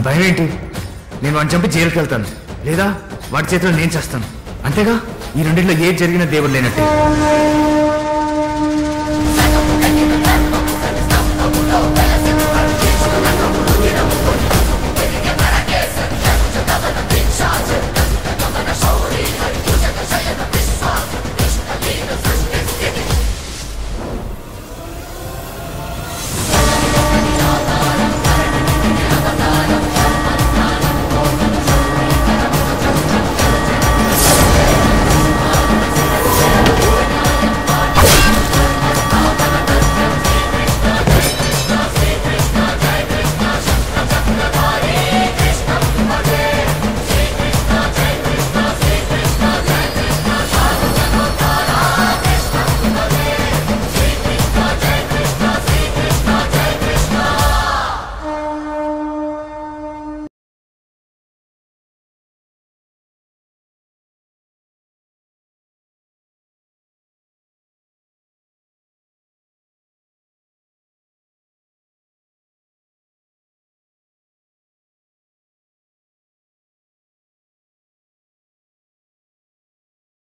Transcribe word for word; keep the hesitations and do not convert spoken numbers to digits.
భయం ఏంటి? నేను వాడిని చంపి జైలుకి వెళ్తాను, లేదా వాడి చేతిలో నేను చేస్తాను, అంతేగా. ఈ రెండింటిలో ఏది జరిగినా దేవుడు లేనట్టే.